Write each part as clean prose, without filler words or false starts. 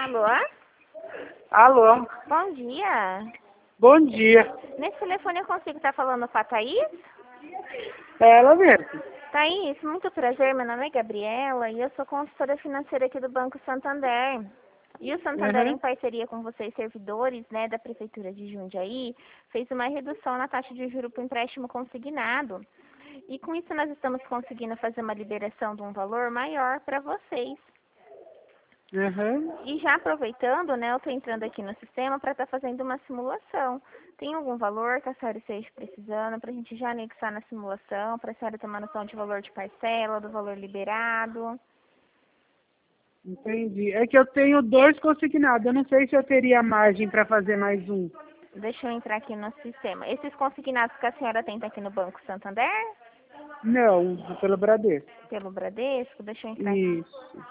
Alô? Alô, Bom dia. bom dia. Nesse telefone eu consigo estar falando com a Thaís? É ela mesmo. Thaís, muito prazer. Meu nome é Gabriela e eu sou consultora financeira aqui do Banco Santander. E o Santander, em Uhum. parceria com vocês, servidores, né, da Prefeitura de Jundiaí, fez uma redução na taxa de juros para o empréstimo consignado. E com isso nós estamos conseguindo fazer uma liberação de um valor maior para vocês. Uhum. E já aproveitando, né, eu estou entrando aqui no sistema para estar fazendo uma simulação. Tem algum valor que a senhora esteja precisando para a gente já anexar na simulação, para a senhora ter uma noção de valor de parcela, do valor liberado? Entendi. É que eu tenho 2 consignados. Eu não sei se eu teria margem para fazer mais um. Deixa eu entrar aqui no sistema. Esses consignados que a senhora tem tá aqui no Banco Santander? Não, pelo Bradesco. Pelo Bradesco? Deixa eu entrar aqui. Isso.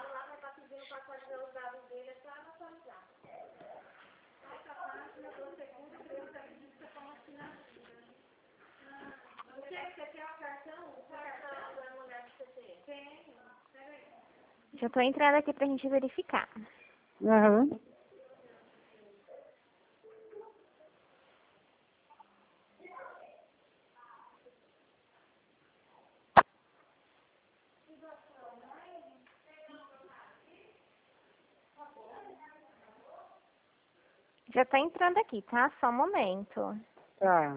Já estou entrando aqui para a gente verificar. Uhum. Já está entrando aqui, tá? Só um momento. Tá.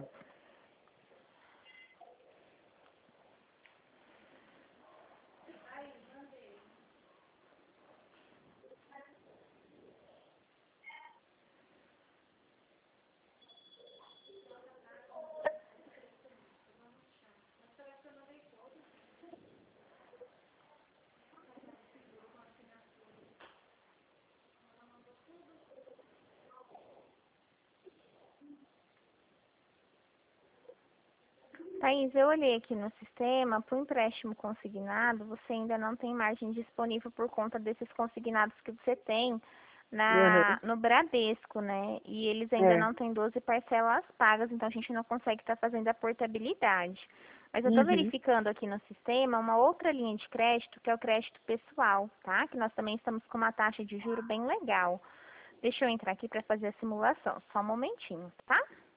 Thaís, eu olhei aqui no sistema, para o empréstimo consignado, você ainda não tem margem disponível por conta desses consignados que você tem Uhum. no Bradesco, né? E eles ainda É. não têm 12 parcelas pagas, então a gente não consegue estar fazendo a portabilidade. Mas eu estou Uhum. verificando aqui no sistema uma outra linha de crédito, que é o crédito pessoal, tá? Que nós também estamos com uma taxa de juro bem legal. Deixa eu entrar aqui para fazer a simulação, só um momentinho, tá?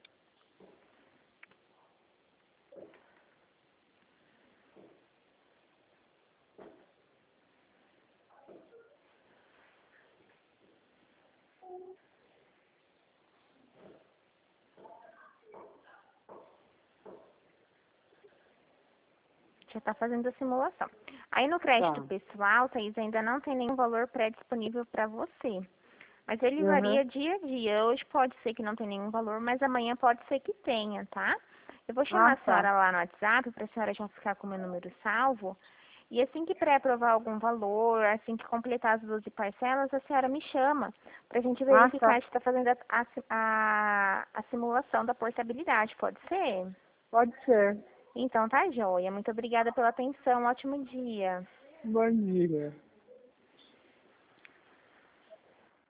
Já está fazendo a simulação. Aí no crédito Tá. pessoal, Thaís, ainda não tem nenhum valor pré-disponível para você. Mas ele Uhum. varia dia a dia. Hoje pode ser que não tenha nenhum valor, mas amanhã pode ser que tenha, tá? Eu vou chamar Ah, a tá. senhora lá no WhatsApp para a senhora já ficar com o meu número salvo. E assim que pré-aprovar algum valor, assim que completar as 12 parcelas, a senhora me chama para a gente Ah, verificar tá. se está fazendo a simulação da portabilidade. Pode ser? Pode ser. Então tá joia. Muito obrigada pela atenção. Ótimo dia. Bom dia.